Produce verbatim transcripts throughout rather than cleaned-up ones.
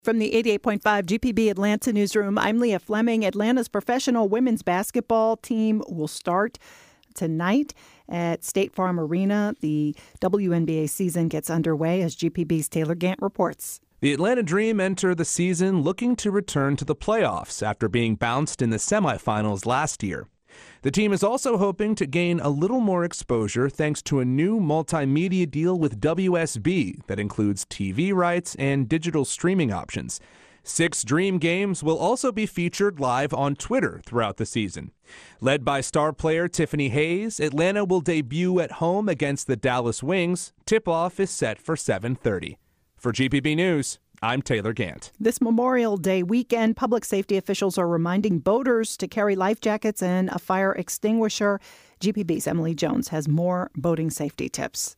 From the eighty-eight point five G P B Atlanta newsroom, I'm Leah Fleming. Atlanta's professional women's basketball team will start tonight at State Farm Arena. The W N B A season gets underway as G P B's Taylor Gant reports. The Atlanta Dream enter the season looking to return to the playoffs after being bounced in the semifinals last year. The team is also hoping to gain a little more exposure thanks to a new multimedia deal with W S B that includes T V rights and digital streaming options. Six Dream games will also be featured live on Twitter throughout the season. Led by star player Tiffany Hayes, Atlanta will debut at home against the Dallas Wings. Tip-off is set for seven thirty. For G P B News, I'm Taylor Gant. This Memorial Day weekend, public safety officials are reminding boaters to carry life jackets and a fire extinguisher. G P B's Emily Jones has more boating safety tips.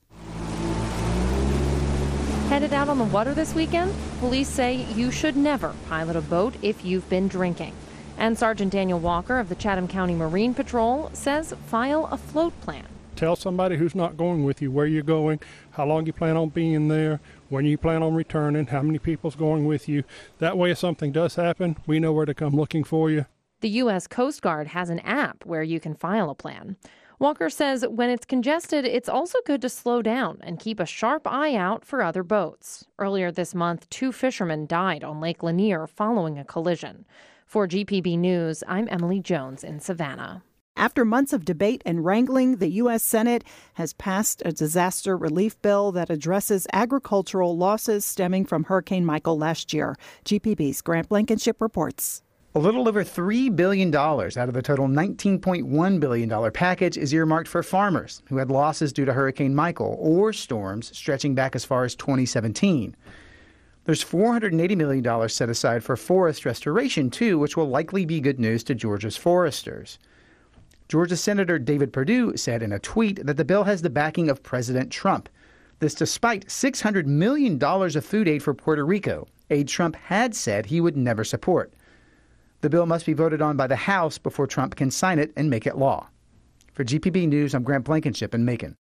Headed out on the water this weekend? Police say you should never pilot a boat if you've been drinking. And Sergeant Daniel Walker of the Chatham County Marine Patrol says file a float plan. Tell somebody who's not going with you where you're going, how long you plan on being there, when you plan on returning, how many people's going with you. That way, if something does happen, we know where to come looking for you. The U S Coast Guard has an app where you can file a plan. Walker says when it's congested, it's also good to slow down and keep a sharp eye out for other boats. Earlier this month, two fishermen died on Lake Lanier following a collision. For G P B News, I'm Emily Jones in Savannah. After months of debate and wrangling, the U S Senate has passed a disaster relief bill that addresses agricultural losses stemming from Hurricane Michael last year. G P B's Grant Blankenship reports. A little over three billion dollars out of the total nineteen point one billion dollars package is earmarked for farmers who had losses due to Hurricane Michael or storms stretching back as far as twenty seventeen. There's four hundred eighty million dollars set aside for forest restoration, too, which will likely be good news to Georgia's foresters. Georgia Senator David Perdue said in a tweet that the bill has the backing of President Trump. This despite six hundred million dollars of food aid for Puerto Rico, aid Trump had said he would never support. The bill must be voted on by the House before Trump can sign it and make it law. For G P B News, I'm Grant Blankenship in Macon.